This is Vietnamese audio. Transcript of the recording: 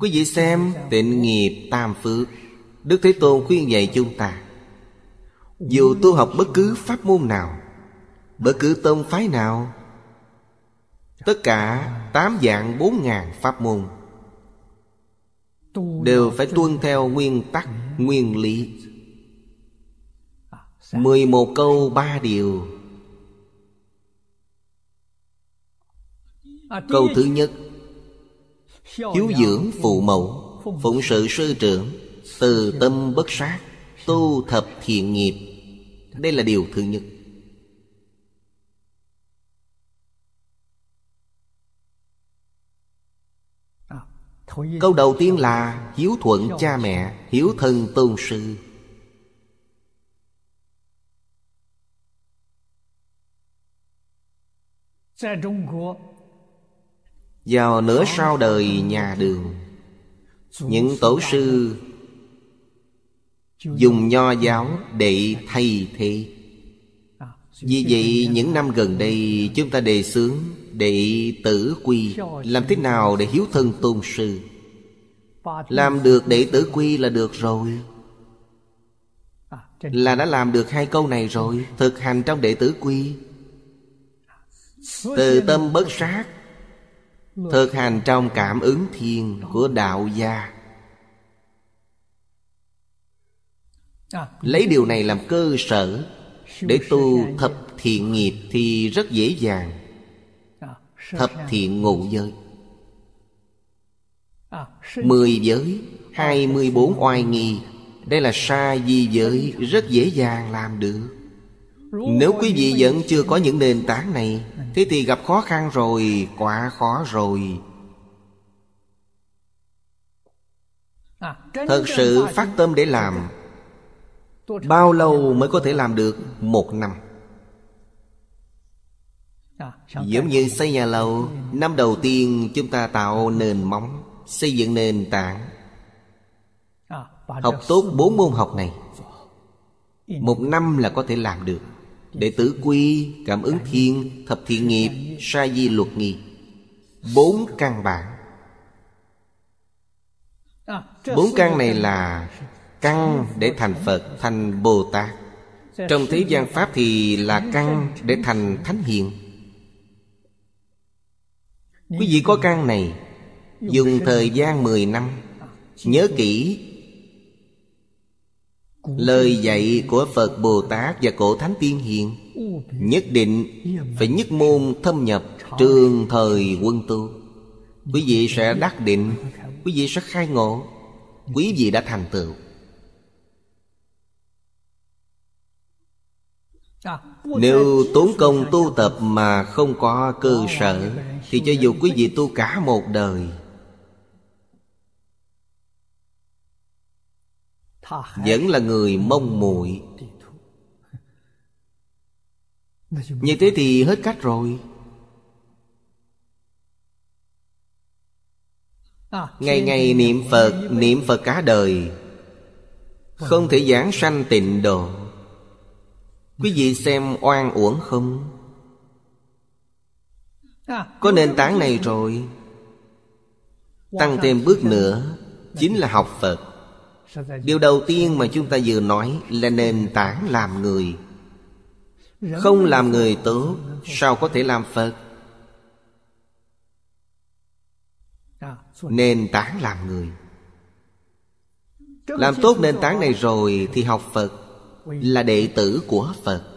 Quý vị xem Tịnh Nghiệp Tam Phước, Đức Thế Tôn khuyên dạy chúng ta, dù tu học bất cứ pháp môn nào, bất cứ tông phái nào, tất cả 8 vạn 4.000 pháp môn đều phải tuân theo nguyên tắc, nguyên lý. 11 câu 3 điều. Câu thứ nhất: hiếu dưỡng phụ mẫu, phụng sự sư trưởng, từ tâm bất sát, tu thập thiện nghiệp. Đây là điều thứ nhất. Câu đầu tiên là hiếu thuận cha mẹ, hiếu thân tôn sư. Vào nửa sau đời nhà Đường, những tổ sư dùng nho giáo để thay thế. Vì vậy những năm gần đây chúng ta đề xướng đệ tử quy. Làm thế nào để hiếu thân tôn sư? Làm được đệ tử quy là được rồi, là đã làm được 2 câu này rồi. Thực hành trong đệ tử quy. Từ tâm bất sát, thực hành trong cảm ứng thiên của đạo gia. Lấy điều này làm cơ sở để tu thập thiện nghiệp thì rất dễ dàng. Thập thiện ngũ giới, 10 giới, 24 oai nghi. Đây là sa di giới, rất dễ dàng làm được. Nếu quý vị vẫn chưa có những nền tảng này, thế thì gặp khó khăn rồi, quá khó rồi. Thật sự phát tâm để làm, bao lâu mới có thể làm được? 1 năm. Giống như xây nhà lầu, năm đầu tiên chúng ta tạo nền móng, xây dựng nền tảng. Học tốt 4 môn học này, 1 năm là có thể làm được. Đệ tử quy, cảm ứng thiên, thập thiện nghiệp, sa di luật nghi, 4 căn bản. 4 căn này là căn để thành Phật, thành Bồ Tát. Trong thế gian Pháp thì là căn để thành Thánh Hiền. Quý vị có căn này, dùng thời gian 10 năm, nhớ kỹ lời dạy của Phật Bồ Tát và cổ Thánh Tiên Hiền. Nhất định phải nhất môn thâm nhập, trường thời quân tu. Quý vị sẽ đắc định, quý vị sẽ khai ngộ, quý vị đã thành tựu. Nếu tốn công tu tập mà không có cơ sở, thì cho dù quý vị tu cả một đời, vẫn là người mông muội. Như thế thì hết cách rồi. Ngày ngày niệm Phật cả đời, không thể giảng sanh tịnh độ. Quý vị xem oan uổng không? Có nền tảng này rồi, tăng thêm bước nữa chính là học Phật. Điều đầu tiên mà chúng ta vừa nói là nền tảng làm người. Không làm người tốt, sao có thể làm Phật? Nền tảng làm người. Làm tốt nền tảng này rồi thì học Phật, là đệ tử của Phật.